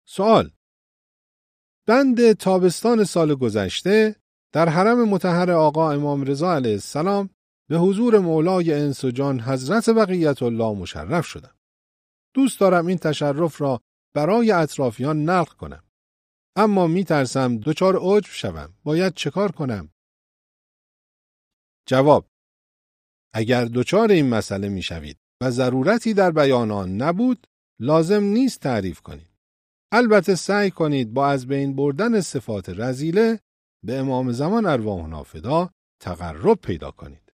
سوال: بند تابستان سال گذشته در حرم مطهر آقا امام رضا علیه السلام به حضور مولای انس و جان حضرت بقیت الله مشرف شدم. دوست دارم این تشرف را برای اطرافیان نقل کنم. اما می ترسم دچار عجب شوم. باید چه کار کنم؟ جواب: اگر دچار این مسئله می شوید و ضرورتی در بیان آن نبود، لازم نیست تعریف کنید. البته سعی کنید با از بین بردن صفات رذیله به امام زمان ارواحنا فدا تقرب پیدا کنید.